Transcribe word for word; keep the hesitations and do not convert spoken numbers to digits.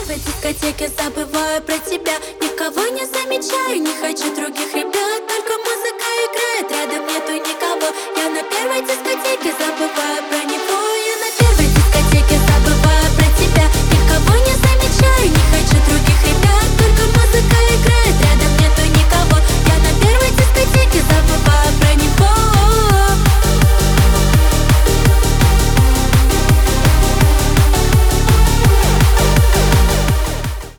первой дискотеке забываю про тебя. Никого не замечаю, не хочу других ребят. Только музыка играет, рядом нету никого. Я на первой дискотеке забываю про